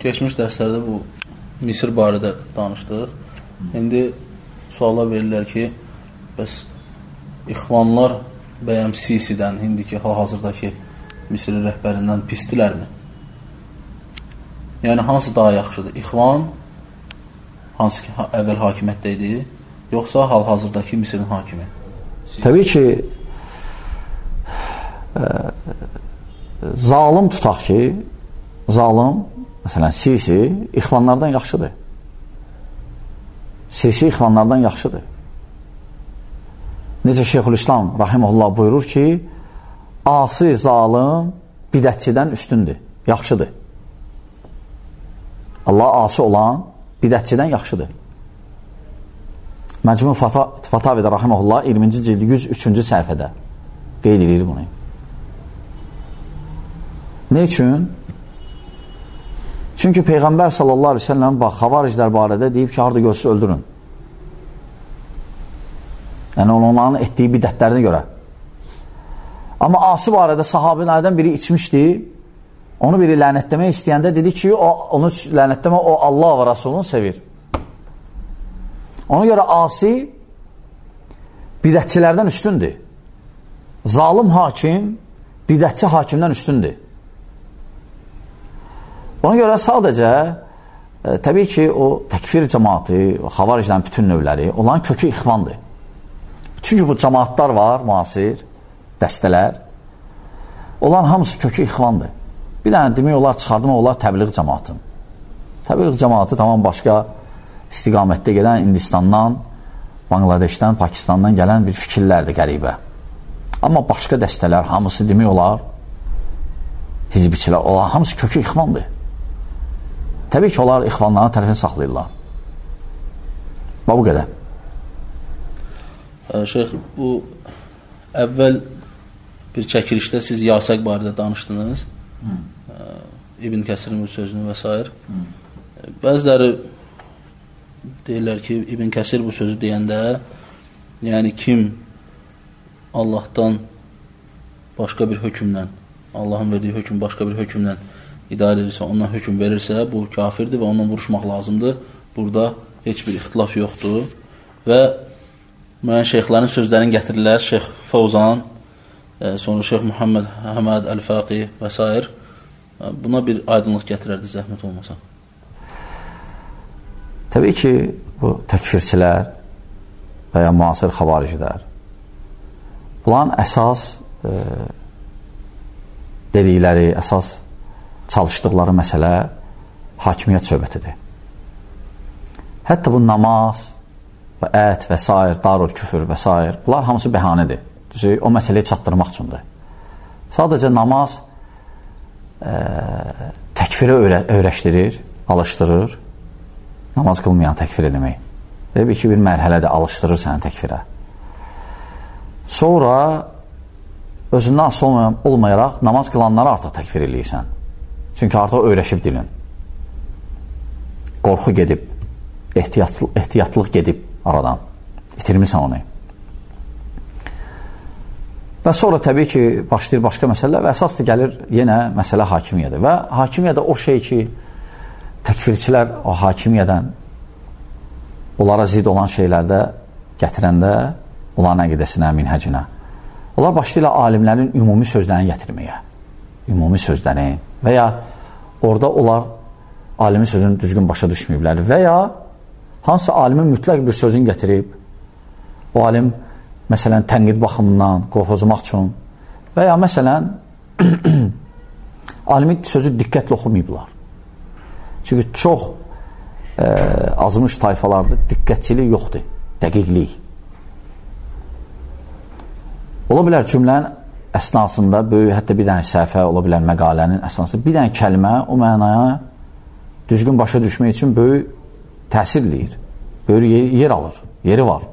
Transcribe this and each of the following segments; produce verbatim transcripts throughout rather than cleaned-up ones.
Keçmiş dərslərdə bu Misir barədə danışdıq. İndi suallar verirlər ki, bəs ixvanlar bəyəm Sisidən, indiki hal-hazırdakı Misirin rəhbərindən pisdilərmi? Yəni, hansı daha yaxşıdır? İxvan, hansı ki, əvvəl hakimiyyətdə idi, yoxsa hal-hazırdakı Misirin hakimi? Təbii ki, ə, zalim tutaq ki, zalim, məsələn, Sisi ixvanlardan yaxşıdır. Sisi ixvanlardan yaxşıdır. Necə Şeyxülislam Rahimullah buyurur ki, asi zalim bidətçidən üstündür, yaxşıdır. Allah asi olan bidətçidən yaxşıdır. Məcmu Fatavidə Rahimullah iyirminci cild yüz üçüncü səhifədə qeyd edir bunu. Ne üçün? Çünki Peyğəmbər sallallahu aleyhi ve sellem bax, xavariclər barədə deyib ki, harada görsün öldürün. Yəni, onların etdiyi bidətlərinə görə. Amma asi barədə sahabilərdən biri içmişdi, onu biri lənətləmək istəyəndə dedi ki, o, onu lənətləmə, o Allah və Rasulunu sevir. Ona görə asi bidətçilərdən üstündür. Zalim hakim bidətçi hakimdən üstündür. Ona görə sadəcə, e, təbii ki, o təkfir cəmaatı, xavariclərin bütün növləri, onların kökü ixvandır. Çünki bu cəmaatlar var, müasir, dəstələr, onların hamısı kökü ixvandır. Bir dənə demək olar, çıxardımaq olar təbliğ cəmaatın. Təbliğ cəmaatı tamam başqa istiqamətdə gələn Hindistandan, Bangladeşdən, Pakistandan gələn bir fikirlərdir qəribə. Amma başqa dəstələr, hamısı demək olar, hizbiçilər, onlar hamısı kökü ixvandır. Təbii ki, onlar ixvanların tərəfini saxlayırlar. Və bu qədər. Şeyx, bu əvvəl bir çəkilişdə siz Yasəq barədə danışdınız. Hı. İbn Kəsirin bu sözünü və s. Bəziləri deyirlər ki, İbn Kəsir bu sözü deyəndə, yəni kim Allahdan başqa bir hökmlə, Allahın verdiyi hökm başqa bir hökmlə idarə edirsə, ondan hökm verirsə, bu kafirdir və ondan vuruşmaq lazımdır. Burada heç bir ixtilaf yoxdur. Və müəyyən şeyxlərin sözlərini gətirirlər. Şeyx Fəvzan, e, sonra Şeyx Muhammed Həməd Əl-Faqi və s. Buna bir aydınlıq gətirərdi, zəhmət olmasa. Təbii ki, bu təkfirçilər və ya müasir xavaricilər, bunların əsas e, dedikləri, əsas çalışdıqları məsələ hakimiyyət söhbətidir. Hətta bu namaz və ət və s. darul küfür və s. bunlar hamısı bəhanədir. Düzü, o məsələyi çatdırmaq üçündür. Sadəcə namaz ə, təkfirə öyrə öyrəşdirir, alışdırır. Namaz qılmayan təkfir eləmək. Deyib ki, bir mərhələdə alışdırır səni təkfirə. Sonra özündən asıl olmayaraq namaz qılanları artıq təkfir eləyirsən. Çünki artıq öyrəşib dilin. Qorxu gedib, ehtiyatlı, ehtiyatlıq gedib aradan. İtirmirsən onu. Və sonra təbii ki, başlayır başqa məsələ və əsas da gəlir yenə məsələ hakimiyyədir. Və hakimiyyədə o şey ki, təkfirçilər o hakimiyyədən onlara zid olan şeylərdə gətirəndə, onların əqidəsinə, minhəcinə, onlar başlayırlar alimlərin ümumi sözlərini gətirməyə. Ümumi sözlərini və ya orada onlar alimin sözünü düzgün başa düşməyiblər və ya hansı alimin mütləq bir sözünü gətirib, o alim məsələn tənqid baxımından qorxuzmaq üçün və ya məsələn alimin sözü diqqətlə oxumayıblar. Çünki çox e, azmış tayfalarda diqqətçilik yoxdur, dəqiqlik. Ola bilər cümlənin əsnasında böyük, hətta bir dənə səhifə ola bilər məqalənin əsnasında bir dənə kəlmə o mənaya düzgün başa düşmək üçün böyük təsir eləyir. Böyük yer, yer alır, yeri var.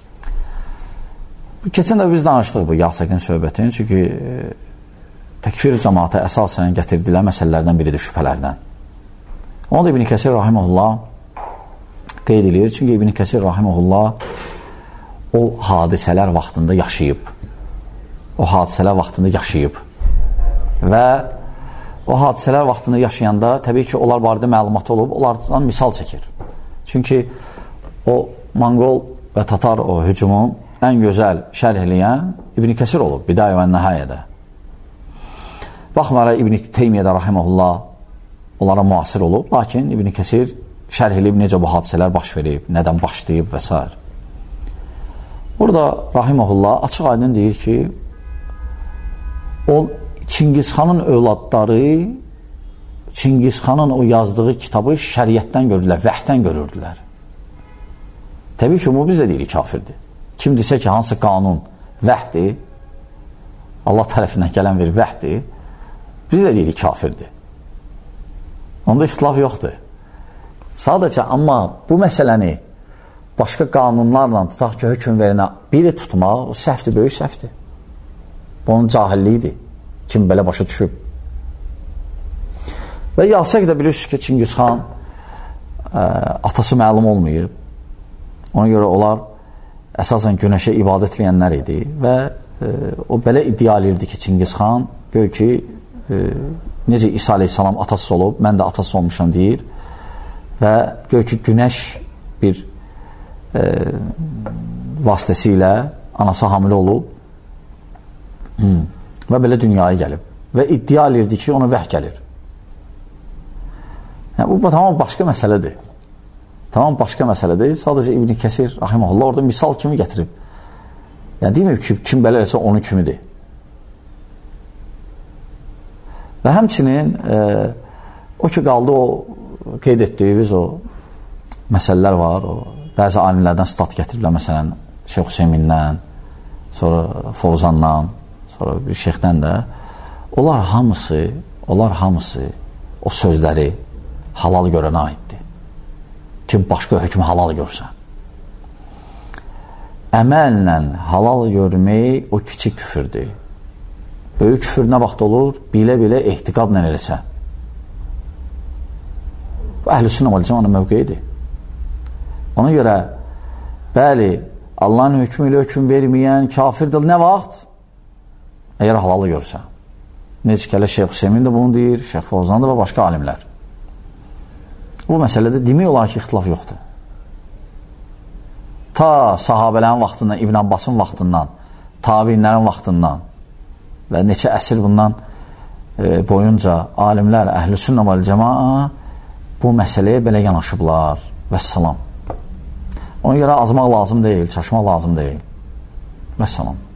Keçən də biz danışdıq bu Yasəqin söhbətini, çünki e, təkfir cəmaata əsasən gətirdilər məsələlərdən biridir şübhələrdən. Onu da İbn Kəsir Rahiməhullah qeyd edir, çünki İbn Kəsir Rahiməhullah o hadisələr vaxtında yaşayıb. O hadisələr vaxtında yaşayıb və o hadisələr vaxtında yaşayanda təbii ki, onlar barədə məlumat olub, onlardan misal çəkir. Çünki o Monqol və Tatar o hücumun ən gözəl şərh eləyən İbn Kəsir olub, Bidayə və Nəhayədə. Baxmayaraq İbn Teymiyyə rahimehullah onlara müasir olub, lakin İbn Kəsir şərh eləyib necə bu hadisələr baş verib, nədən başlayıb və s. Burada rahimehullah açıq aydın deyir ki, o Çingizxanın övladları Çingizxanın o yazdığı kitabı şəriətdən görürlər, vəhdən görürdülər. Təbii ki, bu biz də deyirik kafirdir. Kim desə ki, hansı qanun vəhdir, Allah tərəfindən gələn bir vəhdir, biz də deyirik kafirdir. Onda ixtilaf yoxdur. Sadəcə, amma bu məsələni başqa qanunlarla tutaq ki, hökm verinə biri tutmaq, o səhvdir, böyük səhvdir. Bu onun cahilliyidir. Kim belə başa düşüb. Və yasək də bilirsiniz ki, Çingizxan ə, atası məlum olmayıb. Ona görə onlar əsasən günəşə ibadət edənlər idi və ə, o belə iddia edirdi ki, Çingizxan gör ki, ə, necə İsa aleyhissalam atası olub, mən də atası olmuşam deyir və gör ki, günəş bir ə, vasitəsilə anası hamilə olub hmm. və belə dünyaya gəlib və iddia edirdi ki, ona vəh gəlir. Yəni, bu tamam başqa məsələdir. Tamam başqa məsələdir. Sadəcə İbn Kəsir rahimehullah orada misal kimi gətirib. Yəni, deməyib ki, kim belə eləsə onun kimidir. Və həmçinin e, o ki, qaldı o qeyd etdiyimiz o məsələlər var. O, bəzi alimlərdən stat gətiriblər, məsələn, Şeyx Hüseymindən, sonra Fovzandan, sonra bir şeyxdən də, onlar hamısı, onlar hamısı o sözləri halal görənə aiddir. Kim başqa hökmü halal görsə. Əməllə halal görmək o kiçik küfürdür. Böyük küfür nə vaxt olur? Bilə-bilə ehtiqadla eləsə. Bu Əhl-i-Sünnə vəl-Cəmaənin mövqeyidir. Ona görə, bəli, Allahın hökmü ilə hökm verməyən kafirdir. Nə vaxt? Əgər halalı görsə. Necə ki, Şeyx Hüseymin də bunu deyir, Şeyx Fovzan da və başqa alimlər. Bu məsələdə demək olar ki, ixtilaf yoxdur. Ta sahabələrin vaxtından, İbn Abbasın vaxtından, tabiinlərin vaxtından və neçə əsr bundan e, boyunca alimlər, Əhl-i-Sünnə vəl-Cəmaə bu məsələyə belə yanaşıblar. Vəssalam. Ona görə azmaq lazım deyil, çaşmaq lazım deyil. Vəssalam.